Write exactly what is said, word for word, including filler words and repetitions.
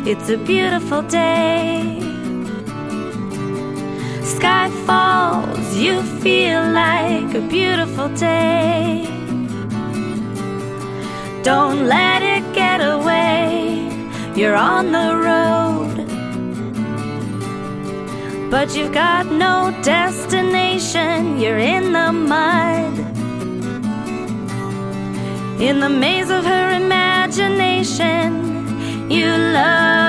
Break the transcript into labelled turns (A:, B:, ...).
A: It's a beautiful day. Sky falls, you feel like a beautiful day. Don't let it get away. You're on the road, but you've got no destination. You're in the mud, in the maze of her imagination. You love